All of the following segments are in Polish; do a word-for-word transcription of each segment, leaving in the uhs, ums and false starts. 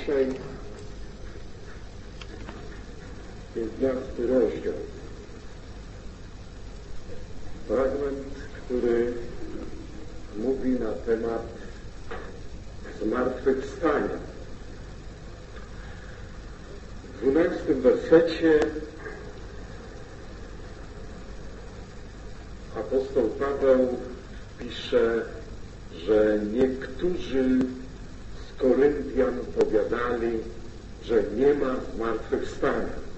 Dzisiaj piętnasty rozdział. Fragment, który mówi na temat zmartwychwstania. W dwunastym wersecie apostoł Paweł pisze, że niektórzy z Koryntian powiadali, że nie ma zmartwychwstania.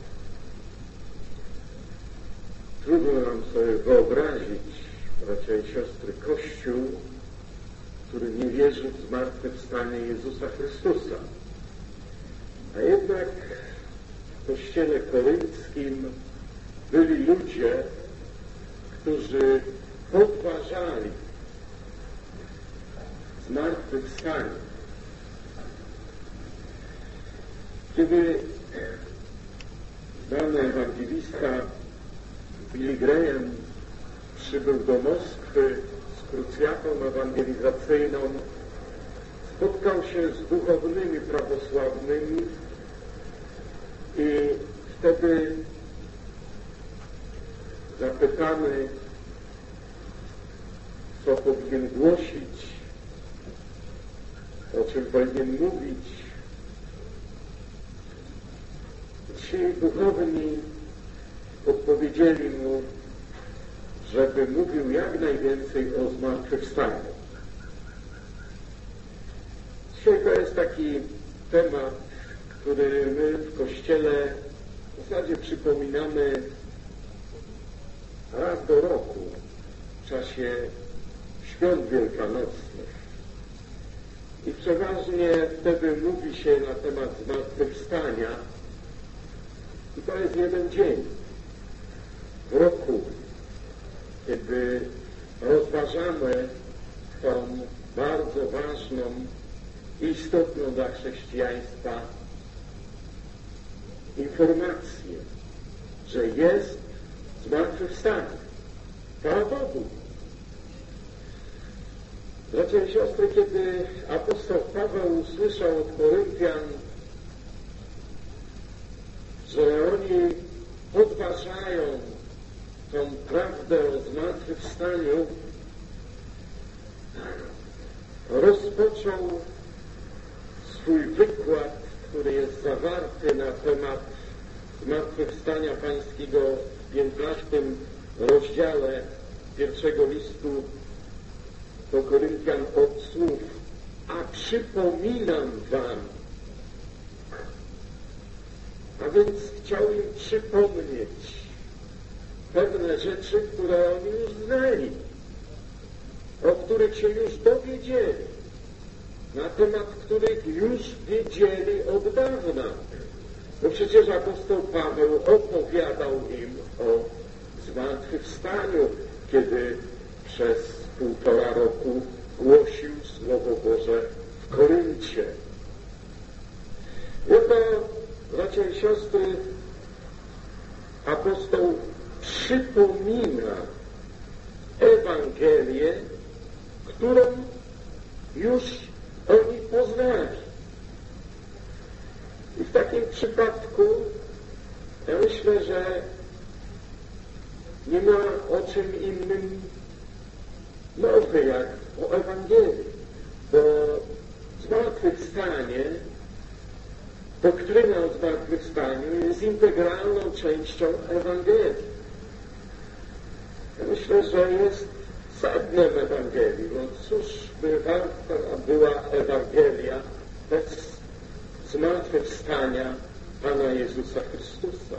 Trudno nam sobie wyobrazić, bracia i siostry, Kościół, który nie wierzy w zmartwychwstanie Jezusa Chrystusa. A jednak w Kościele korynckim byli ludzie, którzy podważali zmartwychwstanie. Kiedy znany ewangelista Billy Graham przybył do Moskwy z krucjatą ewangelizacyjną, spotkał się z duchownymi prawosławnymi i wtedy zapytany, co powinien głosić, o czym powinien mówić, ci duchowni odpowiedzieli mu, żeby mówił jak najwięcej o zmartwychwstaniu. Dzisiaj to jest taki temat, który my w Kościele w zasadzie przypominamy raz do roku w czasie świąt wielkanocnych. I przeważnie wtedy mówi się na temat zmartwychwstania i to jest jeden dzień w roku, kiedy rozważamy tą bardzo ważną i istotną dla chrześcijaństwa informację, że jest zmartwychwstanie. Chwała Bogu. Bracia i siostry, kiedy apostoł Paweł usłyszał od Koryntian, że oni podważają tą prawdę o zmartwychwstaniu, rozpoczął swój wykład, który jest zawarty na temat zmartwychwstania pańskiego w piętnastym rozdziale pierwszego listu do Koryntian od słów: a przypominam wam. A więc chciał im przypomnieć pewne rzeczy, które oni już znali, o których się już dowiedzieli, na temat których już wiedzieli od dawna. Bo przecież apostoł Paweł opowiadał im o zmartwychwstaniu, kiedy przez półtora roku głosił Słowo Boże w Koryncie. Jego, bracia i siostry, apostoł przypomina Ewangelię, którą już oni poznali. I w takim przypadku ja myślę, że nie ma o czym innym mowy jak o Ewangelii, bo zmartwychwstanie, doktryna o zmartwychwstaniu jest integralną częścią Ewangelii. Ja myślę, że jest sednem Ewangelii, bo cóż by warta była Ewangelia bez zmartwychwstania Pana Jezusa Chrystusa.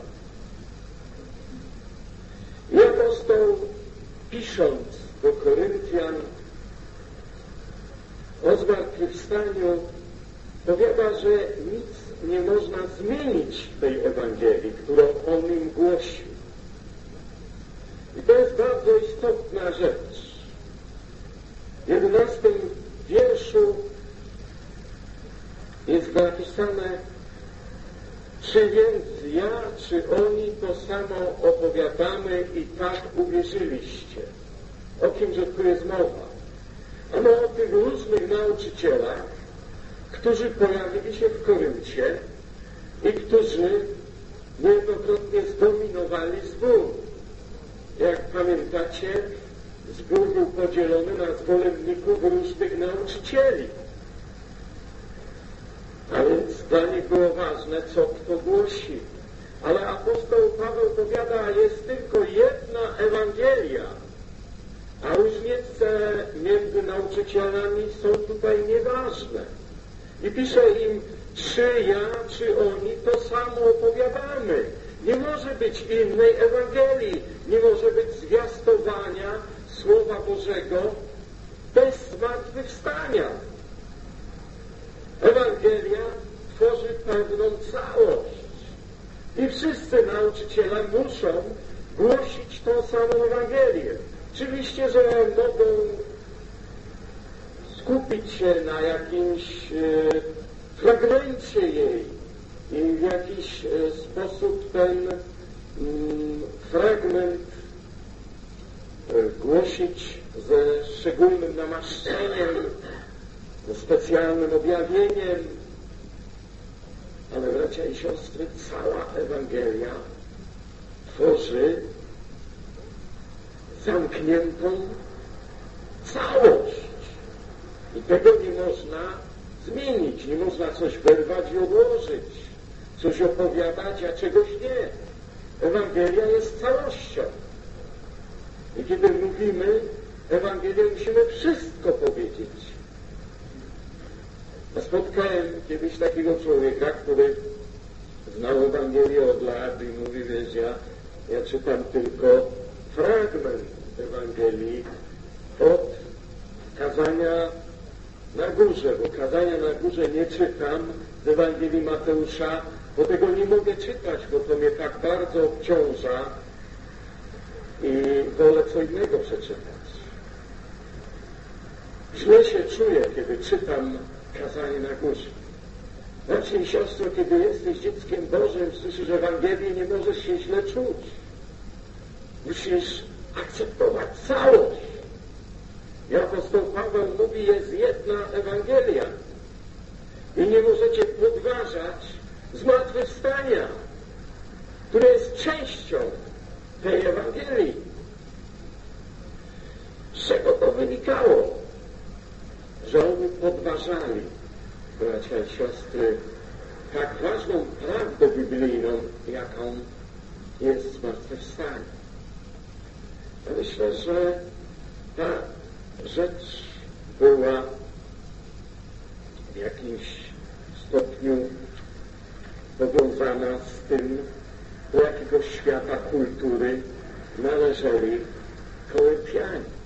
I apostoł, pisząc do Koryntian o zmartwychwstaniu, powiada, że nic nie można zmienić w tej Ewangelii, którą on im głosił. I to jest bardzo istotna rzecz. W jedenastym wierszu jest napisane: czy więc ja, czy oni to samo opowiadamy i tak uwierzyliście? O kimże tu jest mowa? Ano o tych różnych nauczycielach, którzy pojawili się w Koryncie i którzy niejednokrotnie zdominowali zbór. Jak pamiętacie, zbór był podzielony na zwolenników różnych nauczycieli. A więc dla nich było ważne, co kto głosi. Ale apostoł Paweł powiada, jest tylko jedna Ewangelia, a różnice między nauczycielami są tutaj nieważne. I pisze im, czy ja, czy oni to samo opowiadamy. Nie może być innej Ewangelii, nie może być zwiastowania Słowa Bożego bez zmartwychwstania. Ewangelia tworzy pewną całość i wszyscy nauczyciele muszą głosić tą samą Ewangelię. Oczywiście, że mogą skupić się na jakimś e, fragmencie jej i w jakiś e, sposób ten mm, fragment e, głosić ze szczególnym namaszczeniem, ze specjalnym objawieniem, ale bracia i siostry, cała Ewangelia tworzy zamkniętą całość. I tego nie można zmienić, nie można coś wyrwać i odłożyć, coś opowiadać, a czegoś nie. Ewangelia jest całością. I kiedy mówimy Ewangelię, musimy wszystko powiedzieć. A spotkałem kiedyś takiego człowieka, który znał Ewangelię od lat i mówi, wiesz, ja, ja czytam tylko fragment Ewangelii od kazania na górze, bo kazania na górze nie czytam z Ewangelii Mateusza, bo tego nie mogę czytać, bo to mnie tak bardzo obciąża i wolę co innego przeczytać. Źle się czuję, kiedy czytam kazanie na górze. Bracie i siostro, kiedy jesteś dzieckiem Bożym, słyszysz Ewangelię, nie możesz się źle czuć. Musisz akceptować całość. I apostoł Paweł mówi, jest jedna Ewangelia. I nie możecie podważać zmartwychwstania, które jest częścią tej Ewangelii. Z czego to wynikało? Że oni podważali, bracia i siostry, tak ważną prawdę biblijną, jaką jest zmartwychwstanie. Ja myślę, że ta rzecz była w jakimś stopniu powiązana z tym, do jakiego świata kultury należeli Koryntianie.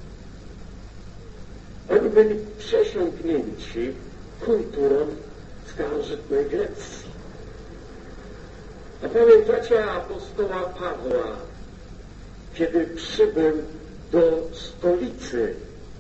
Oni byli przesiąknięci kulturą starożytnej Grecji. A pamiętacie apostoła Pawła, kiedy przybył do stolicy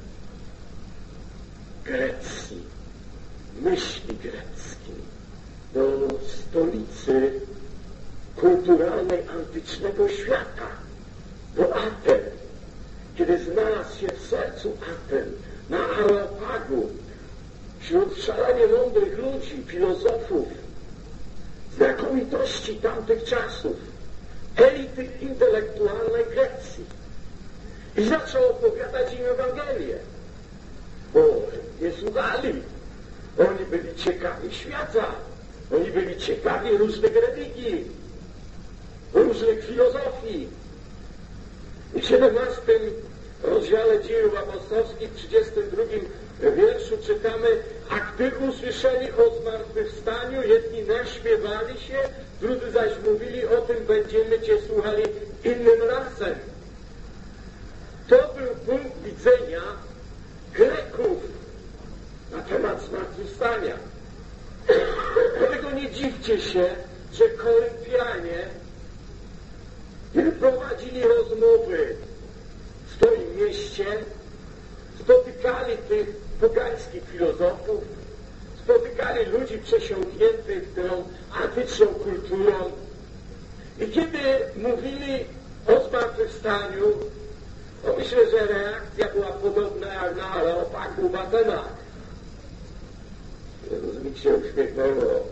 Grecji, myśli greckiej, do stolicy kulturalnej antycznego świata, do Aten, kiedy znalazł się w sercu Aten, na Areopagu, wśród szalenie mądrych ludzi, filozofów, znakomitości tamtych czasów, elity intelektualnej Grecji. I zaczął opowiadać im Ewangelię, bo nie słuchali. Oni byli ciekawi świata, oni byli ciekawi różnych religii, różnych filozofii. I w siedemnastym rozdziale Dziejów Apostolskich, w trzydziestym drugim wierszu czytamy: a gdy usłyszeli o zmartwychwstaniu, jedni naśmiewali się, drudzy zaś mówili, o tym będziemy Cię słuchali innym razem. To był punkt widzenia Greków na temat zmartwychwstania. Dlatego nie dziwcie się, że Koryntianie, kiedy prowadzili rozmowy w swoim mieście, spotykali tych pogańskich filozofów, spotykali ludzi przesiąkniętych tą antyczną kulturą i kiedy mówili o zmartwychwstaniu, to myślę, że reakcja była podobna jak na Areopagu w Atenach. mi się uśmiechnęło.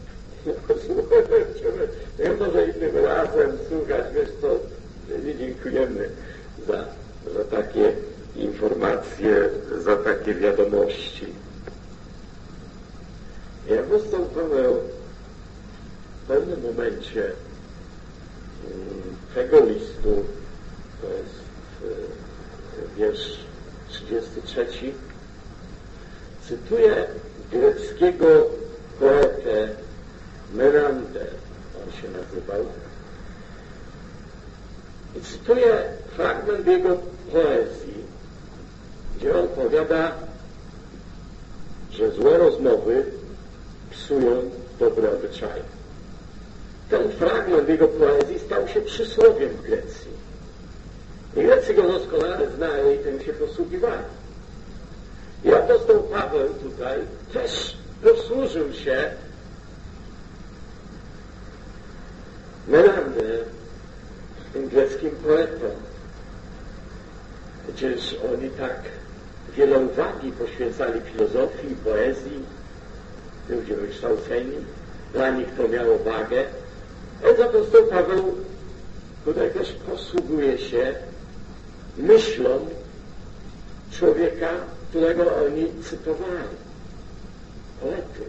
Ja może innym razem słuchać, wiesz co, nie dziękujemy za, za takie informacje, za takie wiadomości. I apostoł Paweł w pewnym momencie tego listu, to jest wiersz trzydziesty trzeci, cytuje greckiego poetę Menander, on się nazywał, i cytuje fragment jego poezji, gdzie on powiada, że złe rozmowy psują dobre obyczaje. Ten fragment jego poezji stał się przysłowiem w Grecji. I Grecy go doskonale znają i tym się posługiwali. I apostoł Paweł tutaj też posłużył się Menander, tym greckim poetą. Przecież oni tak wiele uwagi poświęcali filozofii, poezji, ludzie wykształceni, dla nich to miało wagę. Więc apostoł Paweł tutaj też posługuje się myślą człowieka, którego oni cytowali, poety.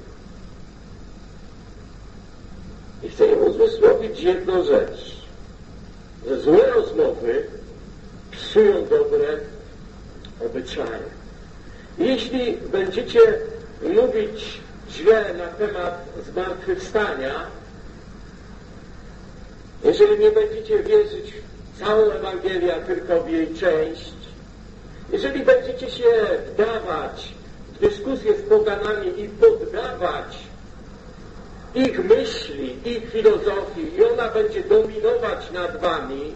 I chcę im uzmysłowić jedną rzecz, że złe rozmowy psują dobre obyczaje. Jeśli będziecie mówić źle na temat zmartwychwstania, jeżeli nie będziecie wierzyć w całą Ewangelię, a tylko w jej część, jeżeli będziecie się wdawać w dyskusję z poganami i poddawać ich myśli, ich filozofii i ona będzie dominować nad wami,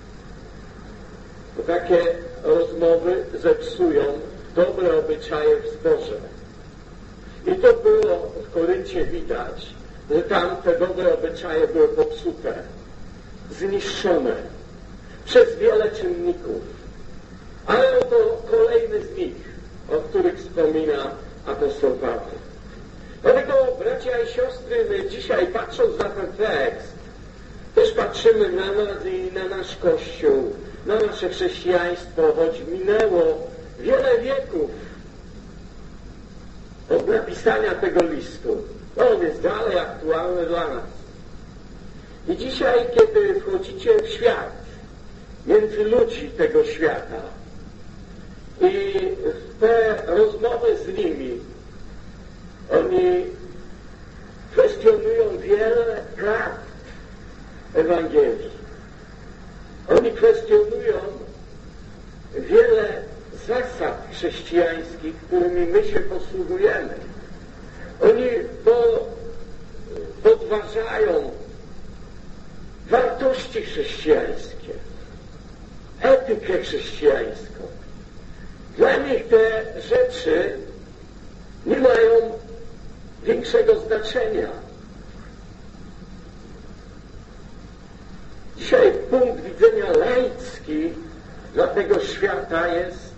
to takie rozmowy zepsują dobre obyczaje w zborze. I to było w Koryncie widać, że tam te dobre obyczaje były popsute, zniszczone przez wiele czynników. Ale oto kolejny z nich, o których wspomina apostoł Paweł. Dlatego, bracia i siostry, my dzisiaj, patrząc na ten tekst, też patrzymy na nas i na nasz Kościół, na nasze chrześcijaństwo, choć minęło wiele wieków od napisania tego listu. On jest dalej aktualny dla nas. I dzisiaj, kiedy wchodzicie w świat, między ludzi tego świata i w te rozmowy z nimi, oni kwestionują wiele prawd Ewangelii. Oni kwestionują wiele zasad chrześcijańskich, którymi my się posługujemy. Oni to podważają wartości chrześcijańskie, etykę chrześcijańską. Dla nich te rzeczy nie mają większego znaczenia. Dzisiaj punkt widzenia laicki dla tego świata jest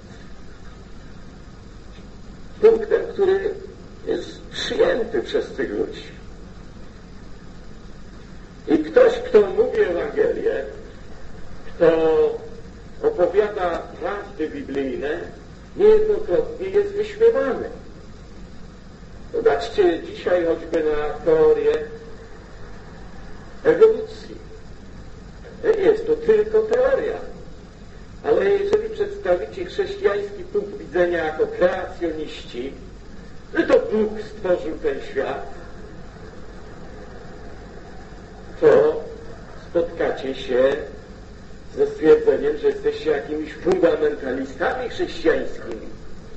punktem, który jest przyjęty przez tych ludzi. I ktoś, kto mówi Ewangelię, kto opowiada prawdy biblijne, niejednokrotnie jest wyśmiewany. Zobaczcie dzisiaj choćby na teorię ewolucji. Jest to tylko teoria. Ale jeżeli przedstawicie chrześcijański punkt widzenia jako kreacjoniści, że to Bóg stworzył ten świat, to spotkacie się ze stwierdzeniem, że jesteście jakimiś fundamentalistami chrześcijańskimi.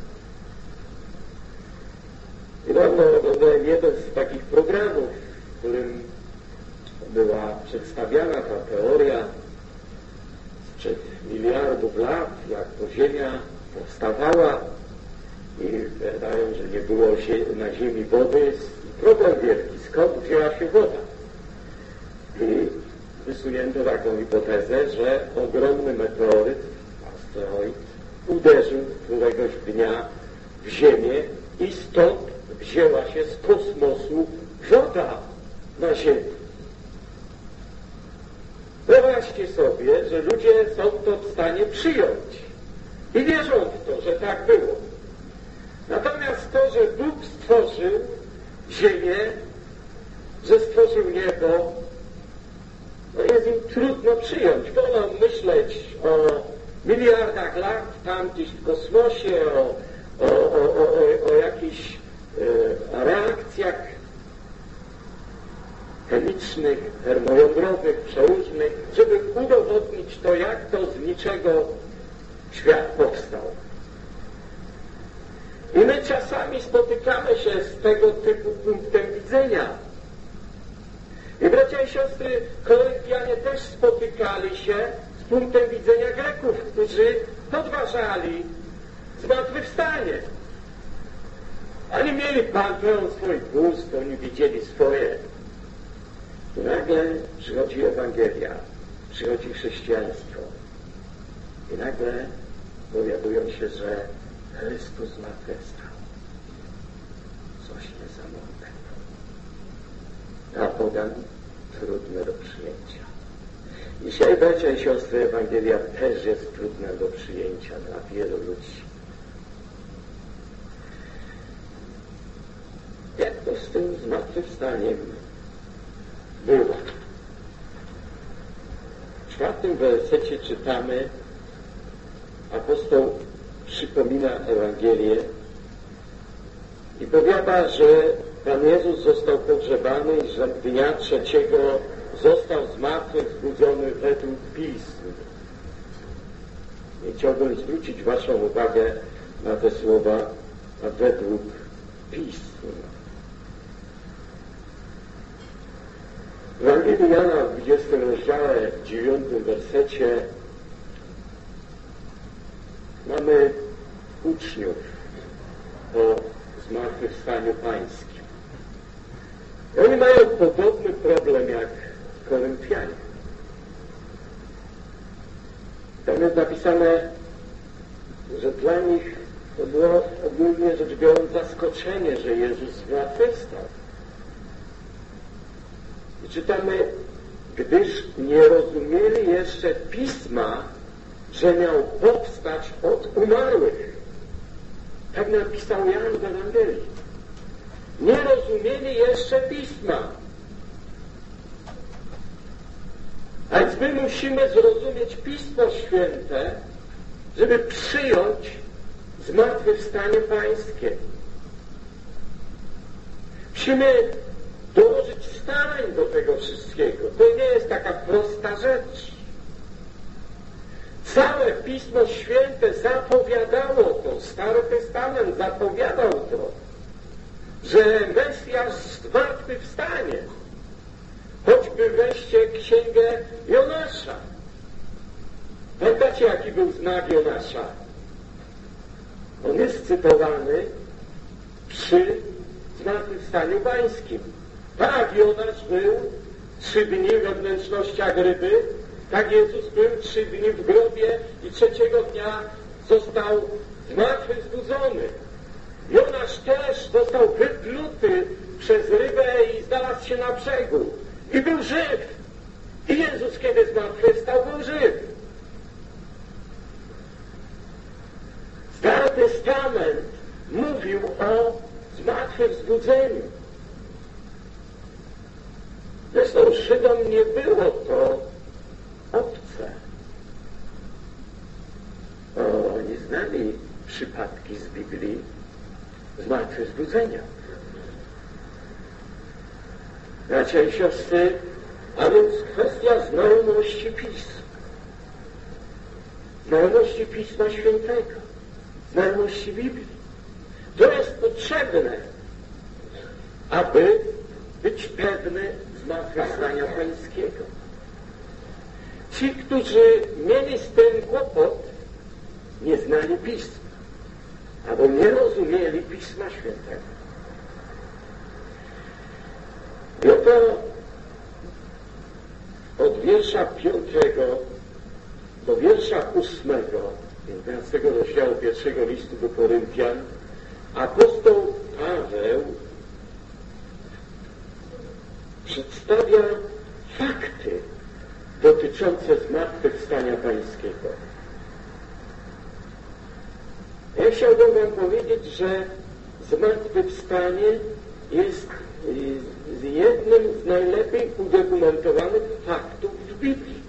Niedawno oglądałem jeden z takich programów, w którym była przedstawiana ta teoria sprzed miliardów lat, jak to Ziemia powstawała i wydają, że nie było na Ziemi wody. Jest problem wielki, skąd wzięła się woda. I wysunięto taką hipotezę, że ogromny meteoryt, asteroid, uderzył któregoś dnia w Ziemię i stąd wzięła się z kosmosu woda na ziemię. Wyobraźcie sobie, że ludzie są to w stanie przyjąć i wierzą w to, że tak było. Natomiast to, że Bóg stworzył ziemię, że stworzył niebo, no jest im trudno przyjąć. Wolą myśleć o miliardach lat tam gdzieś w kosmosie, o, o, o, o, o jakichś e, reakcjach chemicznych, termojądrowych, przeróżnych, żeby udowodnić to, jak to z niczego świat powstał. I my czasami spotykamy się z tego typu punktem widzenia. I bracia i siostry, Koryntianie też spotykali się z punktem widzenia Greków, którzy podważali zmartwychwstanie. Oni mieli panteon swoich bóstw, oni widzieli swoje. I nagle przychodzi Ewangelia, przychodzi chrześcijaństwo. I nagle dowiadują się, że Chrystus zmartwychwstał. Coś niesamownego. A pogan trudne do przyjęcia. Dzisiaj, bracia i siostry, Ewangelia też jest trudna do przyjęcia dla wielu ludzi. Jak to z tym zmartwychwstaniem było? W czwartym wersecie czytamy, apostoł przypomina Ewangelię i powiada, że Pan Jezus został pogrzebany i że dnia trzeciego został z martwych zbudzony według Pism. I chciałbym zwrócić waszą uwagę na te słowa według Pism. W Ewangelii Jana w dwudziestym rozdziale, w dziewiątym wersecie mamy uczniów o zmartwychwstaniu pańskim. I oni mają podobny problem jak Koryntianie. Tam jest napisane, że dla nich to było ogólnie rzecz biorąc zaskoczenie, że Jezus zmartwychwstał. I czytamy, gdyż nie rozumieli jeszcze Pisma, że miał powstać od umarłych. Tak napisał Jan w Ewangelii. Nie rozumieli jeszcze Pisma. A więc my musimy zrozumieć Pismo Święte, żeby przyjąć zmartwychwstanie pańskie. Musimy dołożyć starań do tego wszystkiego. To nie jest taka prosta rzecz. Całe Pismo Święte zapowiadało to, Stary Testament zapowiadał to, że Mesjasz zmartwychwstanie. Choćby weźcie księgę Jonasza. Pamiętacie, jaki był znak Jonasza? On jest cytowany przy zmartwychwstaniu pańskim. Tak, Jonasz był trzy dni we wnętrznościach ryby, tak Jezus był trzy dni w grobie i trzeciego dnia został zmartwychwzbudzony. Jonasz też został wypluty przez rybę i znalazł się na brzegu. I był żyw. I Jezus, kiedy zmartwychwstał, był żyw. Stary Testament mówił o zmartwychwzbudzeniu. Zresztą Żydom nie było to obce. O, oni znali przypadki z Biblii zmartwychwzbudzenia. Bracia i siostry, a więc kwestia znajomości Pism. Znajomości Pisma Świętego. Znajomości Biblii. To jest potrzebne, aby być pewny zmartwychwstania pańskiego. Ci, którzy mieli z tym kłopot, nie znali Pisma, albo nie rozumieli Pisma Świętego. I oto od wiersza piątego do wiersza ósmego, jedenastego rozdziału pierwszego listu do Koryntian, apostoł Paweł przedstawia fakty dotyczące zmartwychwstania Pańskiego. Ja chciałbym wam powiedzieć, że zmartwychwstanie jest jednym z najlepiej udokumentowanych faktów w Biblii.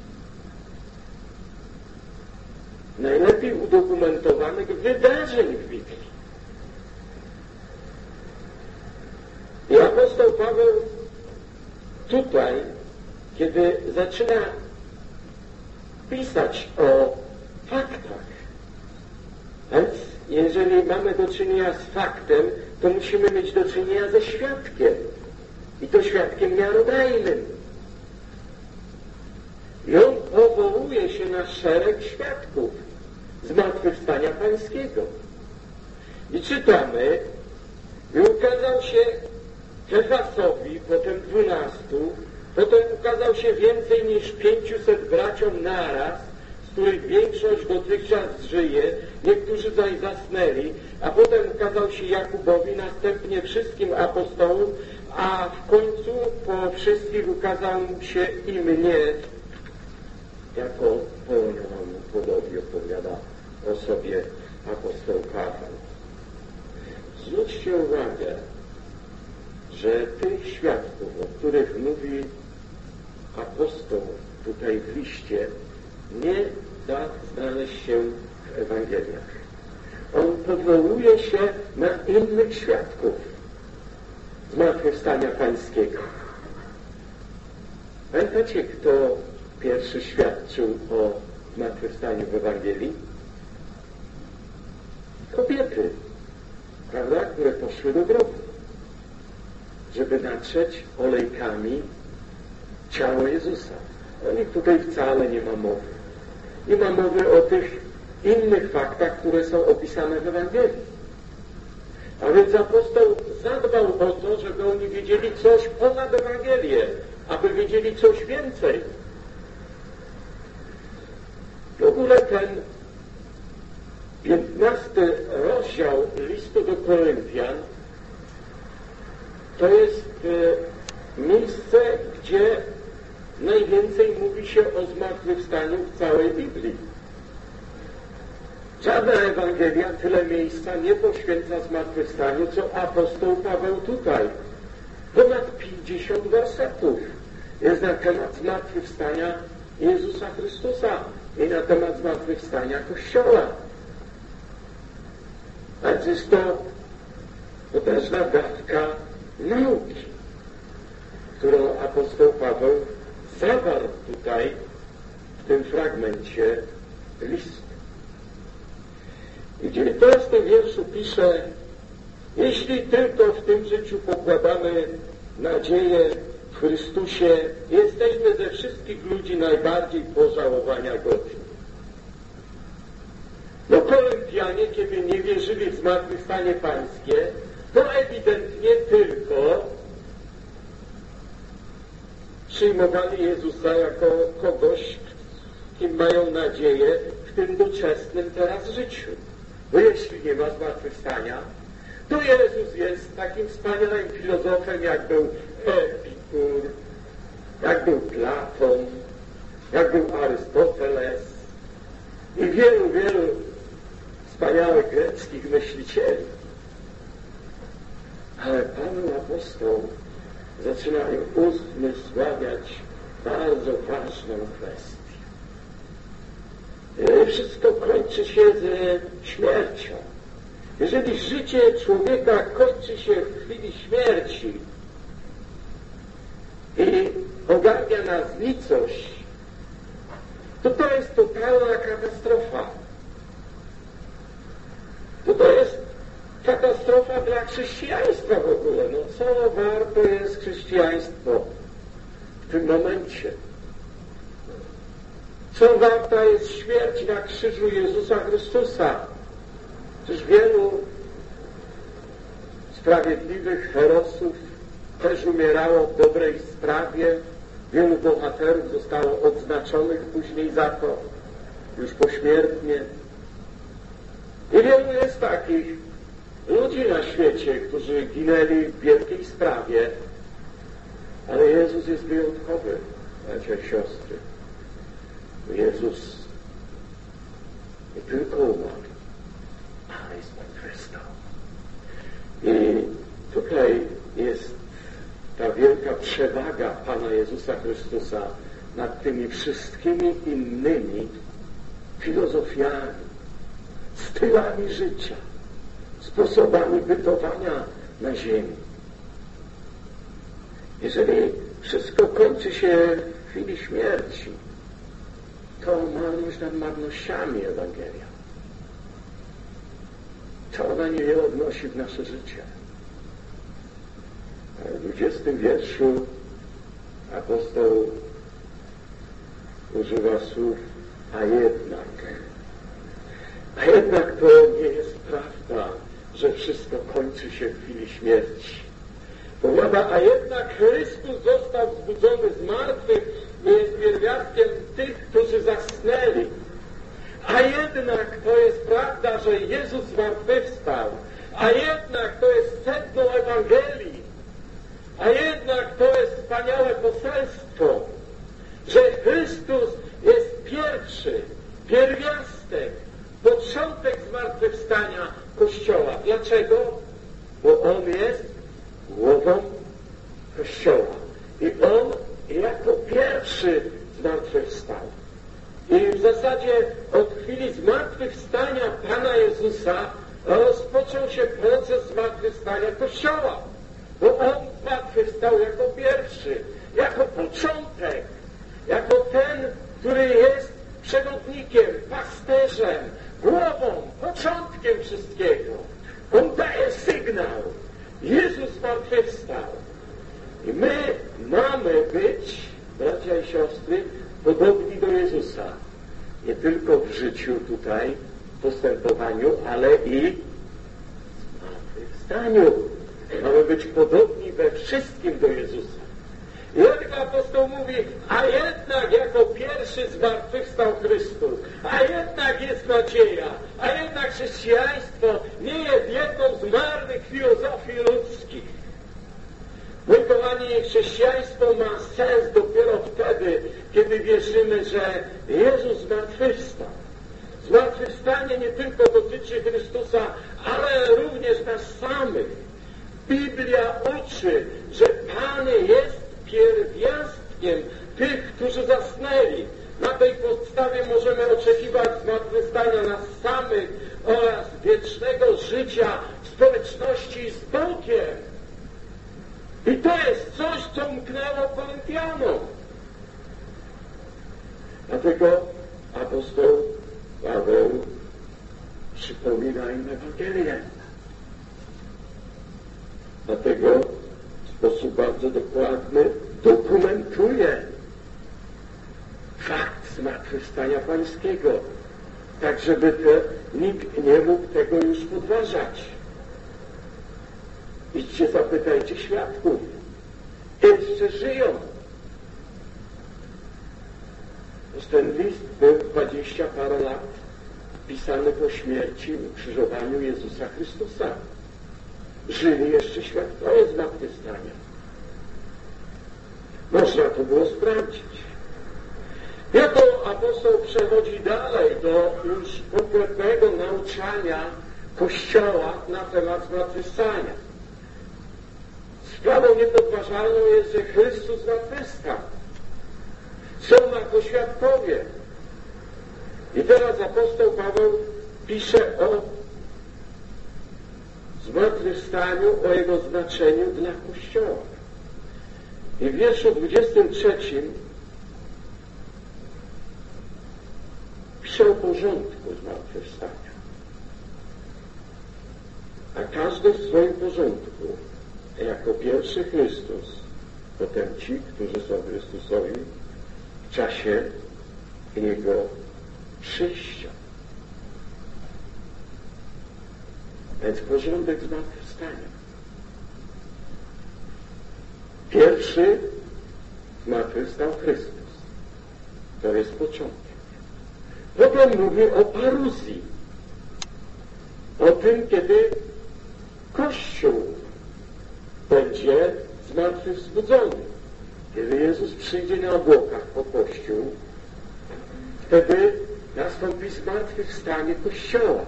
Najlepiej udokumentowanych wydarzeń w Biblii. I apostoł Paweł tutaj, kiedy zaczyna pisać o faktach, więc jeżeli mamy do czynienia z faktem, to musimy mieć do czynienia ze świadkiem. I to świadkiem miarodajnym. I on powołuje się na szereg świadków zmartwychwstania Pańskiego. I czytamy, i ukazał się Kefasowi, potem dwunastu, potem ukazał się więcej niż pięciuset braciom naraz, z których większość dotychczas żyje, niektórzy zaś zasnęli, a potem ukazał się Jakubowi, następnie wszystkim apostołom, a w końcu po wszystkich ukazał się i mnie, jako pełnioną podobie opowiada o sobie apostoł Paweł. Zwróćcie uwagę, że tych świadków, o których mówi apostoł tutaj w liście, nie da znaleźć się w Ewangeliach. On powołuje się na innych świadków zmartwychwstania Pańskiego. Pamiętacie, kto pierwszy świadczył o zmartwychwstaniu w Ewangelii? Kobiety, prawda, które poszły do grobu, żeby natrzeć olejkami ciało Jezusa. O nich tutaj wcale nie ma mowy. Nie ma mowy o tych innych faktach, które są opisane w Ewangelii. A więc apostoł zadbał o to, żeby oni wiedzieli coś ponad Ewangelię, aby wiedzieli coś więcej. W ogóle ten piętnasty rozdział listu do Koryntian to jest e, miejsce, gdzie najwięcej mówi się o zmartwychwstaniu w całej Biblii. Żadna Ewangelia tyle miejsca nie poświęca zmartwychwstaniu, co apostoł Paweł tutaj. Ponad pięćdziesiąt wersetów jest na temat zmartwychwstania Jezusa Chrystusa i na temat zmartwychwstania Kościoła. A więc jest to potężna dawka nauki, którą apostoł Paweł zawarł tutaj w tym fragmencie listu. I w dziewiętnastym wierszu pisze: jeśli tylko w tym życiu pokładamy nadzieję w Chrystusie, jesteśmy ze wszystkich ludzi najbardziej pożałowania godni. No Koryntianie, kiedy nie wierzyli w zmartwychwstanie Pańskie, to ewidentnie tylko przyjmowali Jezusa jako kogoś, kim mają nadzieję w tym doczesnym teraz życiu. Bo jeśli nie ma zmartwychwstania, to Jezus jest takim wspaniałym filozofem, jak był Epikur, jak był Platon, jak był Arystoteles i wielu, wielu wspaniałych greckich myślicieli. Ale Paweł apostoł zaczyna uzmysławiać bardzo ważną kwestię. Wszystko kończy się ze śmiercią. Jeżeli życie człowieka kończy się w chwili śmierci i ogarnia nas nicość, to to jest totalna katastrofa. To to jest katastrofa dla chrześcijaństwa w ogóle. No co warto jest chrześcijaństwo w tym momencie? Co warta jest śmierć na krzyżu Jezusa Chrystusa? Przecież wielu sprawiedliwych herosów też umierało w dobrej sprawie. Wielu bohaterów zostało odznaczonych później za to, już pośmiertnie. I wielu jest takich ludzi na świecie, którzy ginęli w wielkiej sprawie, Ale Jezus jest wyjątkowy, bracia i siostry. Jezus nie tylko umarł, ale i zmartwychwstał. I tutaj jest ta wielka przewaga Pana Jezusa Chrystusa nad tymi wszystkimi innymi filozofiami, stylami życia, sposobami bytowania na ziemi. Jeżeli wszystko kończy się w chwili śmierci, to marność nad marnościami Ewangelia. To ona nie odnosi w nasze życie. W dwudziestym wierszu apostoł używa słów a jednak. A jednak to nie jest prawda, że wszystko kończy się w chwili śmierci. Powiada, a jednak Chrystus został wzbudzony z martwych i jest pierwiastkiem tych, którzy zasnęli. A jednak to jest prawda, że Jezus zmartwychwstał. A jednak to jest sedno Ewangelii. A jednak to jest wspaniałe poselstwo, że Chrystus jest pierwszy, pierwiastek, początek zmartwychwstania Kościoła. Dlaczego? Bo On jest głową Kościoła. I On jako pierwszy zmartwychwstał. I w zasadzie od chwili zmartwychwstania Pana Jezusa rozpoczął się proces zmartwychwstania Kościoła. Bo On zmartwychwstał jako pierwszy, jako początek, jako ten, który jest przewodnikiem, pasterzem, głową, początkiem wszystkiego. On daje sygnał. Jezus zmartwychwstał. I my mamy być, bracia i siostry, podobni do Jezusa. Nie tylko w życiu tutaj, w postępowaniu, ale i w zmartwychwstaniu. Mamy być podobni we wszystkim do Jezusa. I dlatego apostoł mówi, a jednak jako pierwszy zmartwychwstał Chrystus, a jednak jest nadzieja, a jednak chrześcijaństwo nie jest jedną z marnych filozofii ludzkich. Mój kochani, chrześcijaństwo ma sens dopiero wtedy, kiedy wierzymy, że Jezus zmartwychwstał. Zmartwychwstanie nie tylko dotyczy Chrystusa, ale również nas samych. Biblia uczy, że Pan jest pierwiastkiem tych, którzy zasnęli. Na tej podstawie możemy oczekiwać zmartwychwstania nas samych oraz wiecznego życia w społeczności z Bogiem. I to jest coś, co umknęło Koryntianom. Dlatego apostoł Paweł przypomina im Ewangelię. Dlatego w sposób bardzo dokładny dokumentuje fakt zmartwychwstania Pańskiego, tak żeby te, nikt nie mógł tego już podważać. Idźcie, zapytajcie świadków. Jeszcze żyją. Ten list był dwadzieścia parę lat pisany po śmierci i ukrzyżowaniu Jezusa Chrystusa. Żyli jeszcze świadkowie zmartwychwstania. Można to było sprawdzić. I oto apostoł przechodzi dalej do już konkretnego nauczania Kościoła na temat zmartwychwstania. Sprawą niepodważalną jest, że Chrystus zmartwychwstał. Są na to świadkowie. I teraz apostoł Paweł pisze o zmartwychwstaniu, o jego znaczeniu dla Kościoła. I w wierszu dwudziestym trzecim pisze o porządku zmartwychwstania. A każdy w swoim porządku, jako pierwszy Chrystus, potem ci, którzy są Chrystusowi w czasie Jego przyjścia. Więc porządek zmartwychwstania. Pierwszy zmartwychwstał Chrystus. To jest początek. Potem mówię o paruzji. O tym, kiedy Kościół będzie zmartwychwzbudzony. Kiedy Jezus przyjdzie na obłokach po Kościół, wtedy nastąpi zmartwychwstanie Kościoła.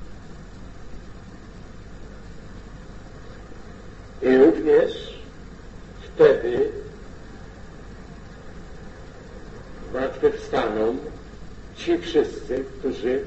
I również wtedy zmartwychwstaną ci wszyscy, którzy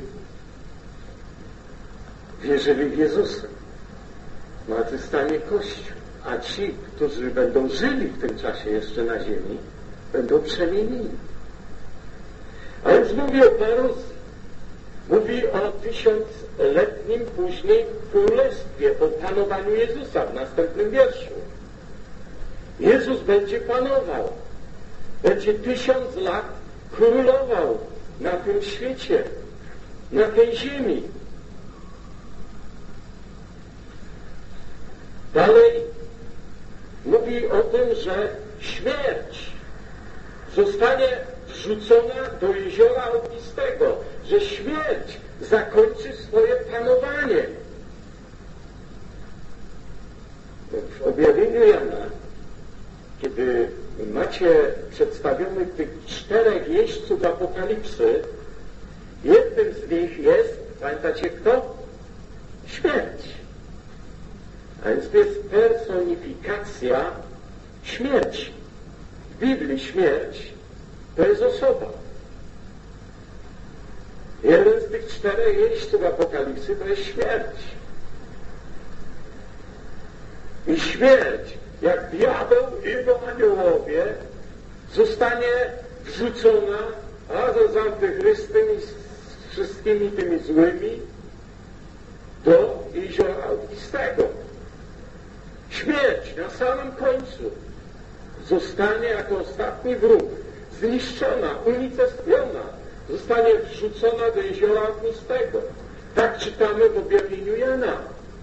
wierzyli w Jezusa. Zmartwychwstanie Kościół, a ci, którzy będą żyli w tym czasie jeszcze na ziemi, będą przemienieni. A więc mówi o paruzji. Mówi o tysiącletnim później królestwie, o panowaniu Jezusa w następnym wierszu. Jezus będzie panował. Będzie tysiąc lat królował na tym świecie, na tej ziemi. Dalej mówi o tym, że śmierć zostanie wrzucona do jeziora ognistego, że śmierć zakończy swoje panowanie. W objawieniu Jana, kiedy macie przedstawionych tych czterech jeźdźców apokalipsy, jednym z nich jest, pamiętacie kto? Śmierć. A więc to jest personifikacja śmierci. W Biblii śmierć to jest osoba. Jeden z tych czterech jeźdźców apokalipsy to jest śmierć. I śmierć, jak diabeł i jego aniołowie, zostanie wrzucona razem z Antychrystem i z wszystkimi tymi złymi do jeziora ognistego. Śmierć na samym końcu zostanie jako ostatni wróg zniszczona, unicestwiona, zostanie wrzucona do jeziora ognistego. Tak czytamy w objawieniu Jana.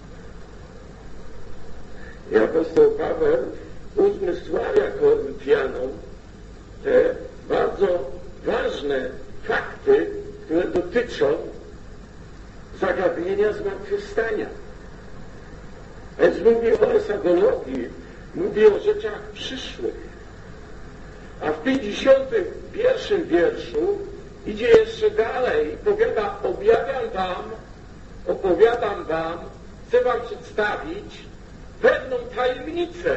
I apostoł Paweł uzmysławia Koryntianom te bardzo ważne fakty, które dotyczą zagadnienia zmartwychwstania. Więc mówi o eschatalogii, mówi o rzeczach przyszłych. A w pięćdziesiątym pierwszym wierszu idzie jeszcze dalej i powiada, objawiam wam, opowiadam wam, chcę wam przedstawić pewną tajemnicę.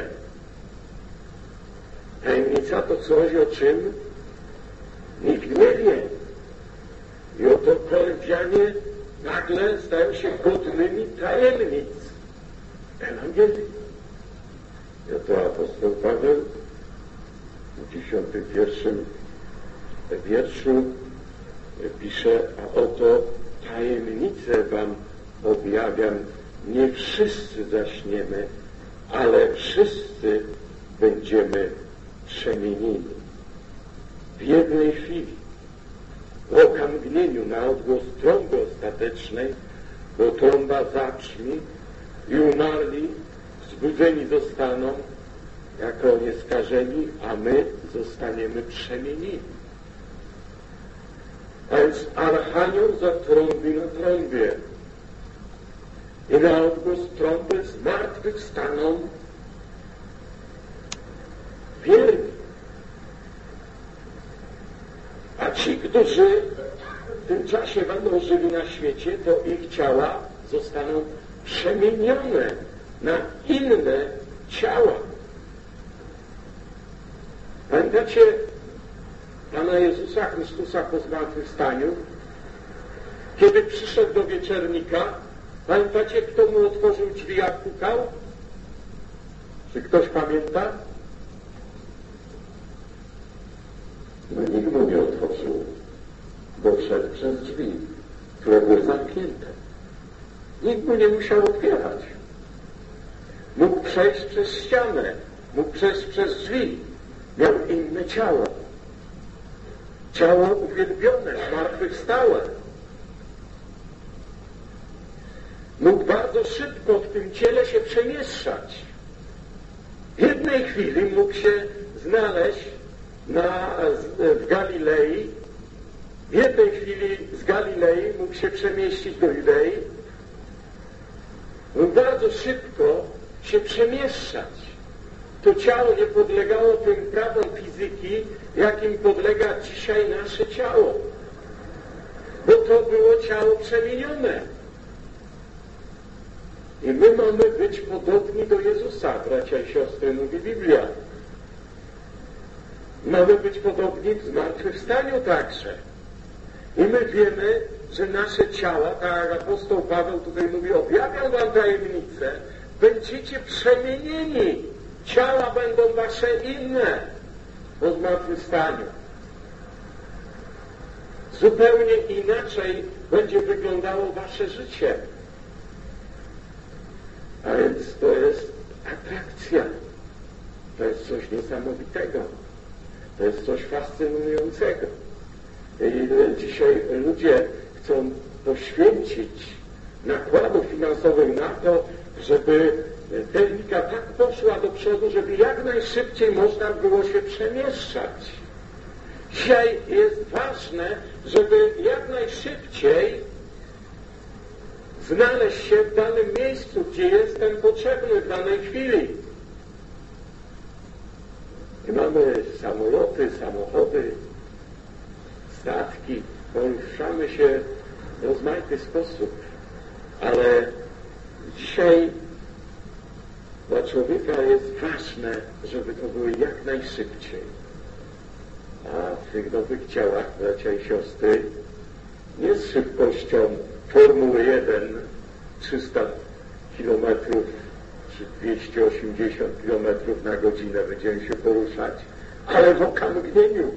Tajemnica to coś, o czym nikt nie wie. I oto Koryntianie nagle stają się godnymi tajemnic Ewangelii. I oto apostoł Paweł w dziesiątym pierwszym wierszu pisze, a oto tajemnicę wam objawiam, nie wszyscy zaśniemy, ale wszyscy będziemy przemienieni. W jednej chwili, w okamgnieniu, na odgłos trąby ostatecznej, bo trąba zabrzmi i umarli zbudzeni zostaną jako nieskażeni, a my zostaniemy przemienieni. A więc archanioł zatrąbi na trąbie i na odgłos trąby zmartwychwstaną wierni. A ci, którzy w tym czasie będą żyli na świecie, to ich ciała zostaną przemienione na inne ciała. Pamiętacie Pana Jezusa Chrystusa po zmartwychwstaniu? Kiedy przyszedł do wieczernika, pamiętacie, kto mu otworzył drzwi, jak pukał? Czy ktoś pamięta? No nikt mu nie otworzył, bo wszedł przez drzwi, które były zamknięte. Nikt mu nie musiał otwierać. Mógł przejść przez ścianę, mógł przejść przez drzwi. Miał inne ciało. Ciało uwielbione, zmartwychwstałe. Mógł bardzo szybko w tym ciele się przemieszczać. W jednej chwili mógł się znaleźć na, w Galilei. W jednej chwili z Galilei mógł się przemieścić do Judei. Mógł bardzo szybko się przemieszczać. to ciało nie podlegało tym prawom fizyki, jakim podlega dzisiaj nasze ciało. Bo to było ciało przemienione. I my mamy być podobni do Jezusa, bracia i siostry, mówi Biblia. Mamy być podobni w zmartwychwstaniu także. I my wiemy, że nasze ciała, tak jak apostoł Paweł tutaj mówi, objawiam wam tajemnicę, będziecie przemienieni. Ciała będą wasze inne po zmartwychwstaniu. Zupełnie inaczej będzie wyglądało wasze życie. A więc to jest atrakcja. To jest coś niesamowitego. To jest coś fascynującego. I dzisiaj ludzie chcą poświęcić nakładów finansowych na to, żeby technika tak poszła do przodu, żeby jak najszybciej można było się przemieszczać. Dzisiaj jest ważne, żeby jak najszybciej znaleźć się w danym miejscu, gdzie jestem potrzebny w danej chwili. I mamy samoloty, samochody, statki, poruszamy się w rozmaity sposób, ale dzisiaj dla człowieka jest ważne, żeby to było jak najszybciej. A w tych nowych ciałach, bracia i siostry, nie z szybkością Formuły jeden trzysta kilometrów czy dwieście osiemdziesiąt kilometrów na godzinę będziemy się poruszać, ale w okamgnieniu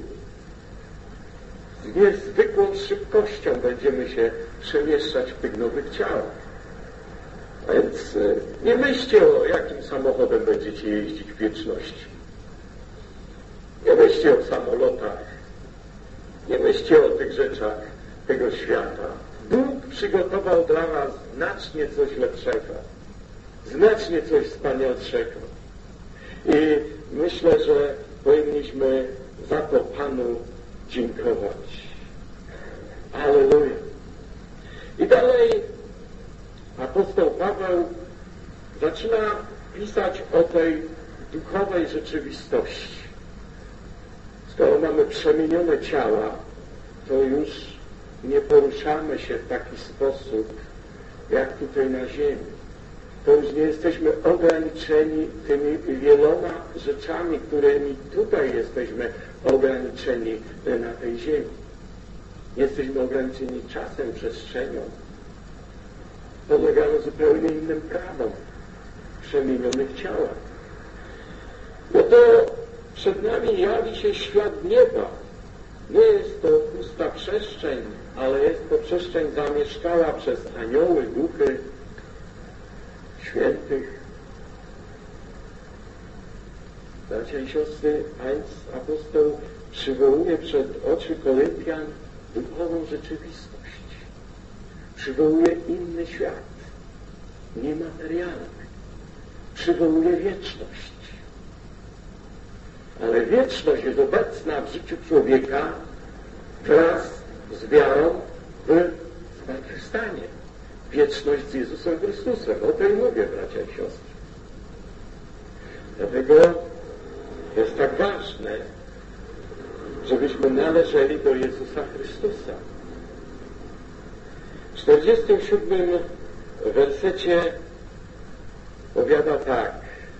z niezwykłą szybkością będziemy się przemieszczać w tych nowych ciałach. A więc nie myślcie, o jakim samochodem będziecie jeździć w wieczności. Nie myślcie o samolotach. Nie myślcie o tych rzeczach tego świata. Bóg przygotował dla was znacznie coś lepszego. Znacznie coś wspanialszego. I myślę, że powinniśmy za to Panu dziękować. Alleluja. I dalej apostoł Paweł zaczyna pisać o tej duchowej rzeczywistości. Skoro mamy przemienione ciała, to już nie poruszamy się w taki sposób, jak tutaj na ziemi. To już nie jesteśmy ograniczeni tymi wieloma rzeczami, którymi tutaj jesteśmy ograniczeni na tej ziemi. Nie jesteśmy ograniczeni czasem, przestrzenią. Podlegamy zupełnie innym prawom w przemienionych ciałach. No to przed nami jawi się świat nieba. Nie jest to pusta przestrzeń, ale jest to przestrzeń zamieszkała przez anioły, duchy świętych. Bracia i siostry, a więc apostoł przywołuje przed oczy Koryntian duchową rzeczywistość. Przywołuje inny świat, niematerialny. Przywołuje wieczność. Ale wieczność jest obecna w życiu człowieka wraz z wiarą w zmartwychwstanie. Wieczność z Jezusem Chrystusem. O tej mówię, bracia i siostry. Dlatego jest tak ważne, żebyśmy należeli do Jezusa Chrystusa. W czterdziestym siódmym wersecie powiada tak.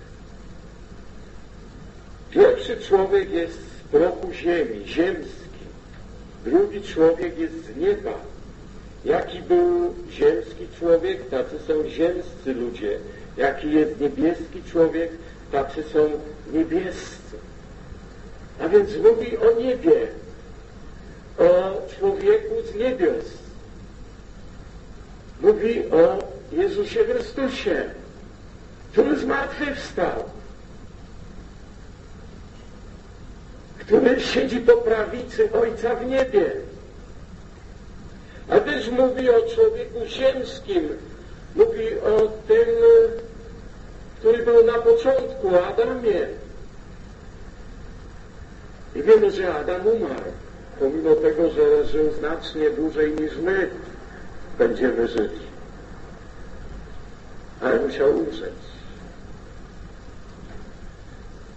Pierwszy człowiek jest z prochu ziemi, ziemski. Drugi człowiek jest z nieba. Jaki był ziemski człowiek, tacy są ziemscy ludzie. Jaki jest niebieski człowiek, tacy są niebiescy. A więc mówi o niebie, o człowieku z niebios. Mówi o Jezusie Chrystusie, który zmartwychwstał, który siedzi po prawicy Ojca w niebie. A też mówi o człowieku ziemskim, mówi o tym, który był na początku, o Adamie. I wiemy, że Adam umarł, pomimo tego, że żył znacznie dłużej niż my będziemy żyć. Ale musiał umrzeć.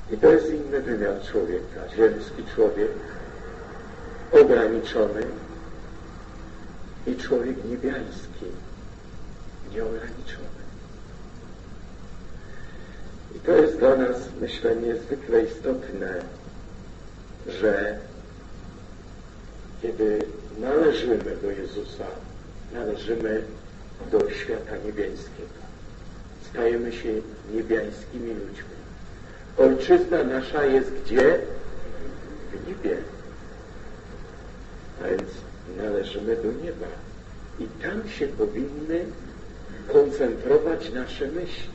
I to jest inny wymiar człowieka. Ziemski człowiek, ograniczony, i człowiek niebiański, nieograniczony. I to jest dla nas, myślę, niezwykle istotne, że kiedy należymy do Jezusa, należymy do świata niebiańskiego. Stajemy się niebiańskimi ludźmi. Ojczyzna nasza jest gdzie? W niebie. A więc należymy do nieba. I tam się powinny koncentrować nasze myśli.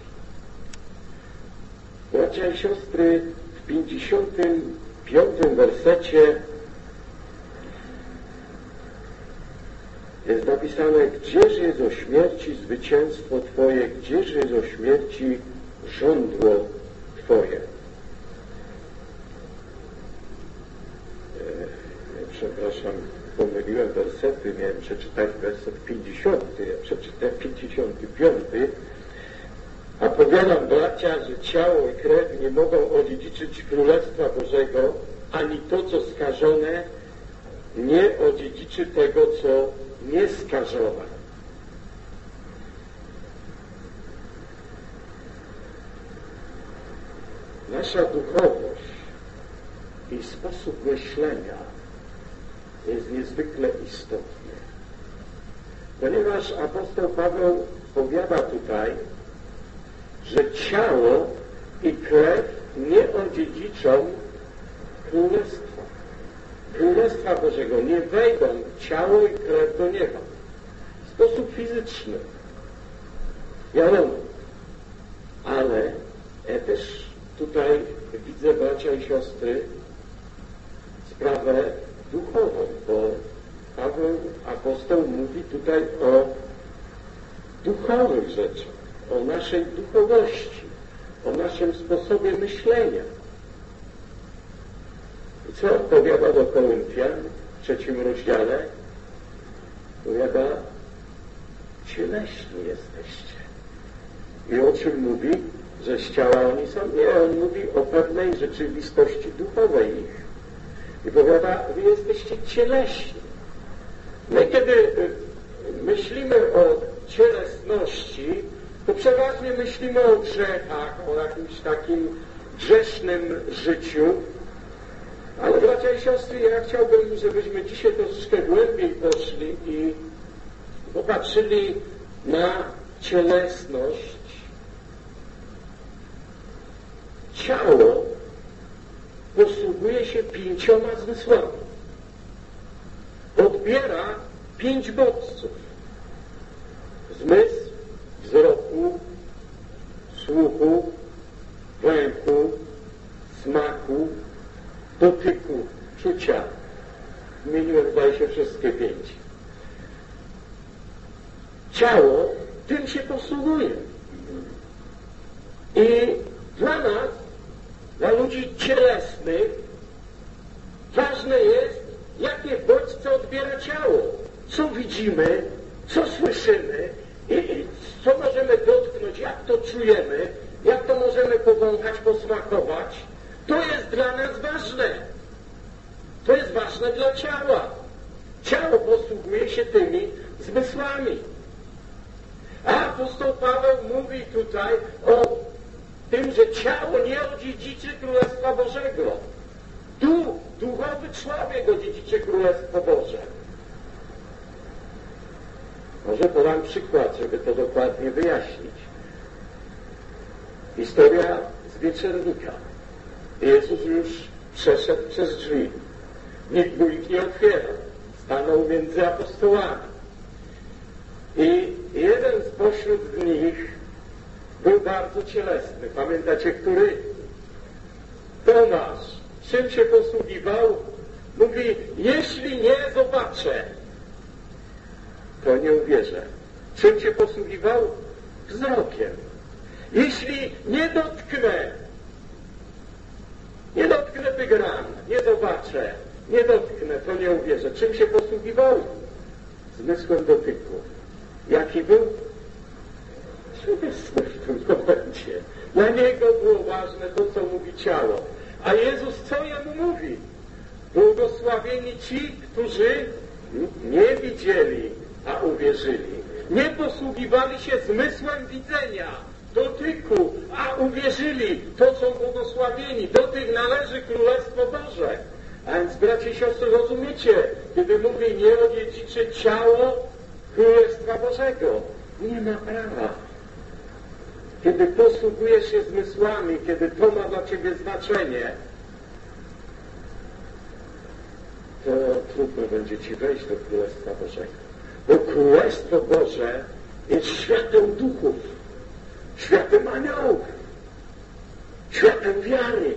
Bracia i siostry, w pięćdziesiątym piątym wersecie jest napisane: gdzież jest o śmierci zwycięstwo Twoje, gdzież jest o śmierci żądło Twoje. E, przepraszam, pomyliłem wersety, miałem przeczytać werset pięćdziesiąty, ja przeczytałem pięćdziesiąty piąty. A powiadam, bracia, że ciało i krew nie mogą odziedziczyć Królestwa Bożego, ani to, co skażone, nie odziedziczy tego, co nieskażone. Nasza duchowość i sposób myślenia jest niezwykle istotny, ponieważ apostoł Paweł powiada tutaj, że ciało i krew nie odziedziczą Królestwa. Królestwa Bożego nie wejdą ciało i krew do nieba. W sposób fizyczny. Wiadomo. Ale ja też tutaj widzę, bracia i siostry, sprawę duchową, bo Paweł apostoł mówi tutaj o duchowych rzeczach, o naszej duchowości, o naszym sposobie myślenia. I co powiada do Koryntian w trzecim rozdziale? Powiada, cieleśni jesteście. I o czym mówi? Że z ciała oni są? Nie, on mówi o pewnej rzeczywistości duchowej ich. I powiada, wy jesteście cieleśni. My kiedy myślimy o cielesności, to przeważnie myślimy o grzechach, o jakimś takim grzesznym życiu. Ale bracia i siostry, ja chciałbym, żebyśmy dzisiaj troszeczkę głębiej poszli i popatrzyli na cielesność. Ciało posługuje się pięcioma zmysłami. Odbiera pięć bodźców. Zmysł wzroku, słuchu, węchu, smaku, dotyku, czucia. Wymieniłem, zdaje się, wszystkie pięć. Ciało tym się posługuje. I dla nas, dla ludzi cielesnych, ważne jest, jakie bodźce odbiera ciało. Co widzimy, co słyszymy i, i co możemy dotknąć, jak to czujemy, jak to możemy powąchać, posmakować. To jest dla nas ważne. To jest ważne dla ciała. Ciało posługuje się tymi zmysłami. A apostoł Paweł mówi tutaj o tym, że ciało nie odziedziczy Królestwa Bożego. Duch, duchowy człowiek odziedziczy Królestwo Boże. Może podam przykład, żeby to dokładnie wyjaśnić. Historia z wieczernika. Jezus już przeszedł przez drzwi. Nikt mu ich nie otwierał. Stanął między apostołami. I jeden spośród nich był bardzo cielesny. Pamiętacie, który? Tomasz. Czym się posługiwał? Mówi, jeśli nie zobaczę, to nie uwierzę. Czym się posługiwał? Wzrokiem. Jeśli nie dotknę, nie dotknę tych ran, nie zobaczę, nie dotknę, to nie uwierzę. Czym się posługiwał? Zmysłem dotyku. Jaki był? Cielesny w tym momencie. Dla Niego było ważne to, co mówi ciało. A Jezus co Jemu mówi? Błogosławieni ci, którzy nie widzieli, a uwierzyli. Nie posługiwali się zmysłem widzenia, dotyku, a uwierzyli. To są błogosławieni. Do tych należy Królestwo Boże. A więc, bracia i siostry, rozumiecie, kiedy mówi nie odziedziczy ciało Królestwa Bożego, nie ma prawa. Kiedy posługujesz się zmysłami, kiedy to ma dla ciebie znaczenie, to trudno będzie ci wejść do Królestwa Bożego. Bo Królestwo Boże jest światem duchów, światem aniołów, światem wiary.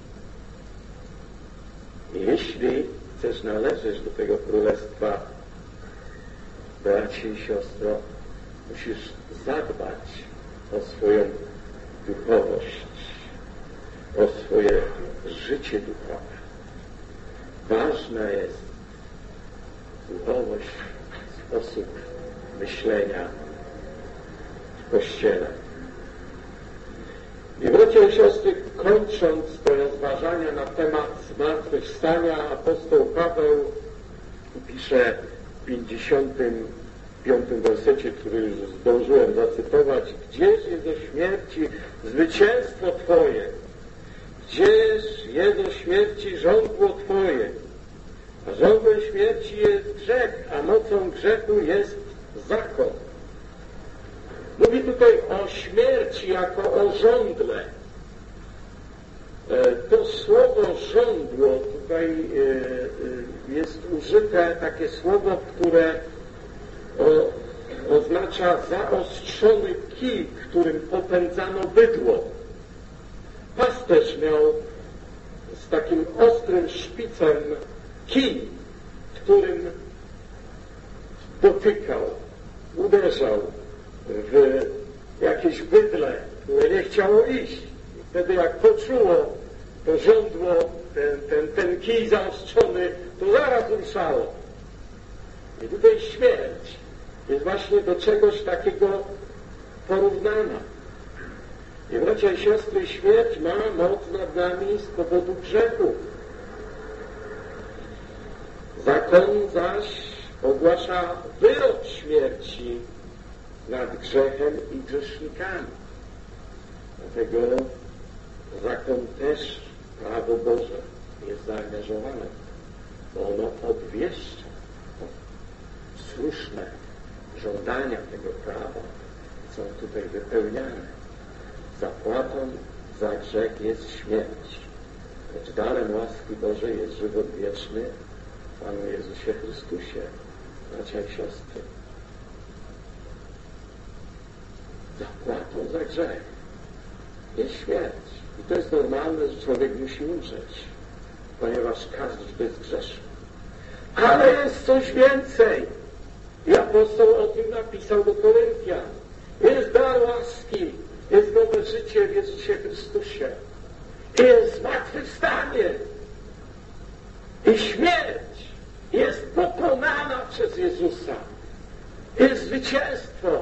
I jeśli chcesz należeć do tego Królestwa, bracie i siostro, musisz zadbać o swoją duchowość, o swoje życie duchowe. Ważna jest duchowość, sposób myślenia w Kościele. I bracia i siostry, kończąc te rozważania na temat zmartwychwstania, apostoł Paweł pisze w pięćdziesiątym piątym wersecie, który już zdążyłem zacytować: gdzież jest o śmierci zwycięstwo Twoje? Gdzież jest o śmierci żądło Twoje? A żądłem śmierci jest grzech, a mocą grzechu jest zakon. Mówi tutaj o śmierci jako o żądle. To słowo żądło tutaj jest użyte, takie słowo, które oznacza zaostrzony kij, którym popędzano bydło. Pasterz miał z takim ostrym szpicem kij, którym dotykał, uderzał w jakieś bydle, które nie chciało iść. I wtedy jak poczuło to żądło, ten, ten, ten kij zaostrzony, to zaraz ruszało. I tutaj śmierć jest właśnie do czegoś takiego porównana. I bracia i siostry, śmierć ma moc nad nami z powodu grzechu. Zakon zaś ogłasza wyrok śmierci nad grzechem i grzesznikami. Dlatego zakon też, prawo Boże, jest zaangażowane, bo ono obwieszcza słuszne żądania tego prawa, są tutaj wypełniane. Zapłatą za grzech jest śmierć, lecz darem łaski Bożej jest żywot wieczny w Panu Jezusie Chrystusie. Bracia i siostry, zapłatą za grzech jest śmierć. I to jest normalne, że człowiek musi umrzeć, ponieważ każdy jest grzeszny. Ale jest coś więcej. I apostoł o tym napisał do Koryntian. Jest dar łaski, jest nowe życie w Jezusie Chrystusie. Jest zmartwychwstanie. I śmierć jest pokonana przez Jezusa. Jest zwycięstwo.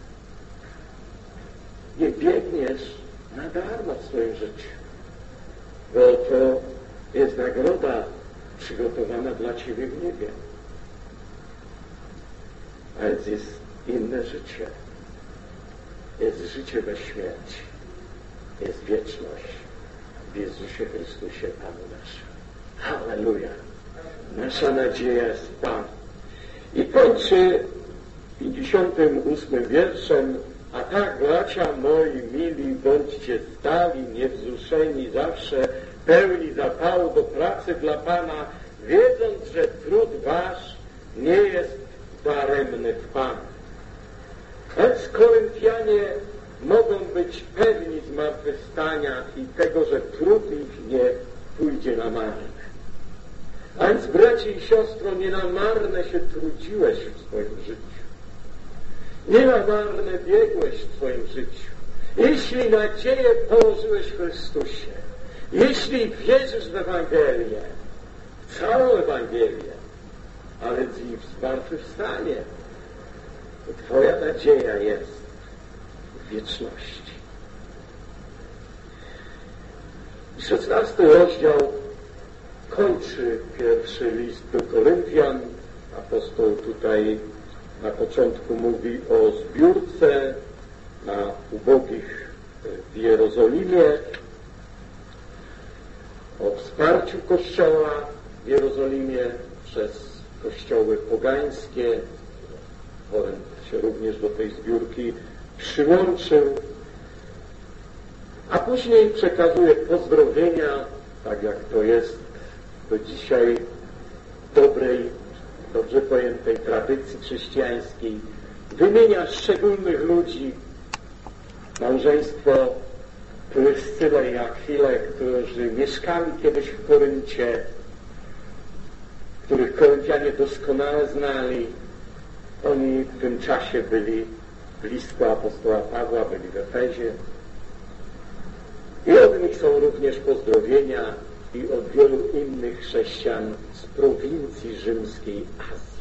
Nie biegniesz na darmo w swoim życiu, bo to jest nagroda przygotowana dla Ciebie w niebie. A więc jest inne życie. Jest życie bez śmierci. Jest wieczność w Jezusie Chrystusie, Panu naszym. Halleluja! Nasza nadzieja jest w Panu. I kończy pięćdziesiątym ósmym wierszem: a tak, bracia moi mili, bądźcie stali, niewzruszeni zawsze, pełni zapału do pracy dla Pana, wiedząc, że trud wasz nie jest daremny w Panu. Więc Koryntianie mogą być pewni zmartwychwstania i tego, że trud ich nie pójdzie na marne. A więc, bracie i siostro, nie na marne się trudziłeś w swoim życiu. Nie na marne biegłeś w swoim życiu. Jeśli nadzieję położyłeś w Chrystusie, jeśli wierzysz w Ewangelię, w całą Ewangelię, ale i w zmartwychwstanie, to Twoja nadzieja jest w wieczności. szesnasty rozdział kończy pierwszy list do Koryntian. Apostoł tutaj na początku mówi o zbiórce na ubogich w Jerozolimie, o wsparciu Kościoła w Jerozolimie przez kościoły pogańskie. Korynt się również do tej zbiórki przyłączył, a później przekazuje pozdrowienia, tak jak to jest do dzisiaj dobrej, dobrze pojętej tradycji chrześcijańskiej. Wymienia szczególnych ludzi, małżeństwo Pryscyle i Akwilę, którzy mieszkali kiedyś w Koryncie, których Koryntianie doskonale znali. Oni w tym czasie byli blisko apostoła Pawła, byli w Efezie. I od nich są również pozdrowienia i od wielu innych chrześcijan z prowincji rzymskiej Azji.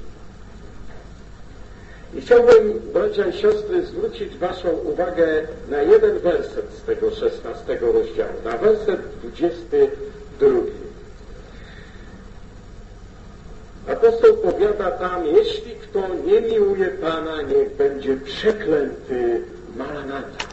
I chciałbym, bracia i siostry, zwrócić waszą uwagę na jeden werset z tego szesnastego rozdziału, na werset dwudziesty drugi. Apostoł powiada tam: jeśli kto nie miłuje Pana, niech będzie przeklęty. Maranata.